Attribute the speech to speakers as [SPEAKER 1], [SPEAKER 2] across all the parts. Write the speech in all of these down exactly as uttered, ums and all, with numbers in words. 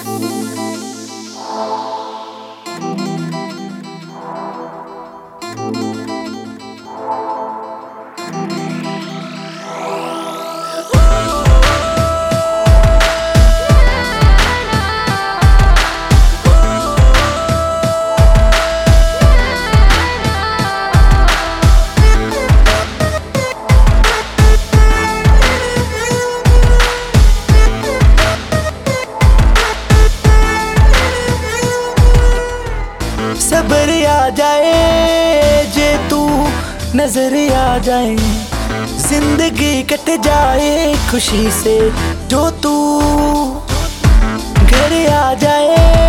[SPEAKER 1] सबर आ जाए जे तू नजर आ जाए, जिंदगी कट जाए खुशी से जो तू घर आ जाए।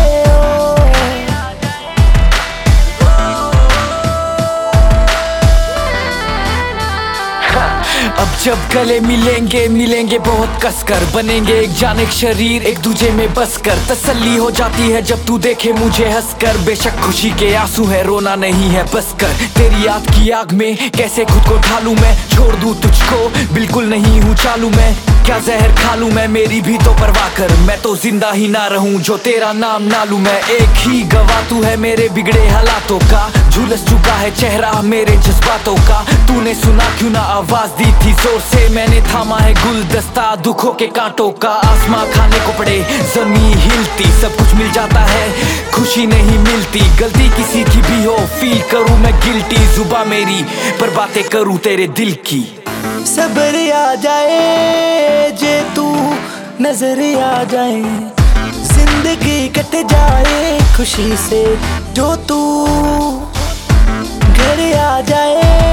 [SPEAKER 1] अब जब गले मिलेंगे मिलेंगे बहुत कसकर, बनेंगे एक जान एक शरीर एक दूजे में बसकर। तसल्ली हो जाती है जब तू देखे मुझे हंसकर, बेशक खुशी के आंसू है रोना नहीं है बस कर। तेरी याद की आग में कैसे खुद को ढालूं मैं, छोड़ दूं तुझको बिल्कुल नहीं हूँ चालू मैं। क्या जहर खा लूं मैं मेरी भी तो परवाह कर, मैं तो जिंदा ही ना रहूं जो तेरा नाम ना लूं मैं। एक ही गवाह तू है मेरे बिगड़े हालातों का, झुलस चुका है चेहरा मेरे जज्बातों का। तूने सुना क्यों ना आवाज दी थी जोर से, मैंने थामा है गुलदस्ता दुखों के कांटों का। आसमां खाने को पड़े जमीन हिलती, सब कुछ मिल जाता है खुशी नहीं मिलती। गलती किसी की भी हो फील करूं मैं गिल्टी, जुबां मेरी पर बातें करूं तेरे दिल की। सबर आ जाए जे तू नजर आ जाए, जिंदगी कट जाए खुशी से जो तू घर आ जाए।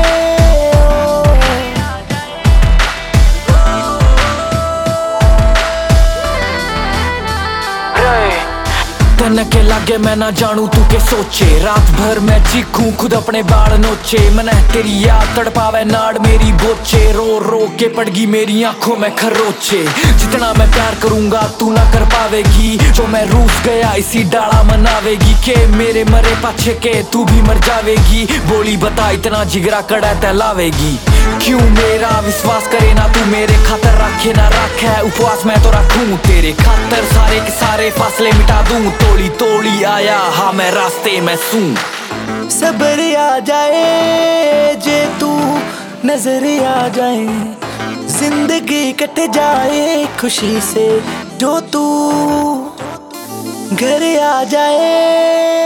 [SPEAKER 1] के लागे मैं ना जानू तू के सोचे, रात भर मैं चीखूं खुद अपने बाल नोचे। मन तेरी याद तड़पावे नाड़ मेरी बोचे, रो रो के पड़गी मेरी आंखों में खरोचे। जितना मैं प्यार करूंगा तू ना कर पावेगी, जो मैं रूस गया इसी डाला मनावेगी। के मेरे मरे पाछे के तू भी मर जावेगी, बोली बता इतना जिगरा कड़ा तहलावेगी। क्यों मेरा विश्वास करे ना तू मेरे खातर, रखे ना रखे उपवास मैं तो रखूं तेरे खातर। सारे के सारे फासले मिटा दूं, तोड़ी तोड़ी आया हाँ मैं रास्ते में सूं। सबर आ जाए जे तू नजर आ जाए, जिंदगी कट जाए खुशी से जो तू घर आ जाए।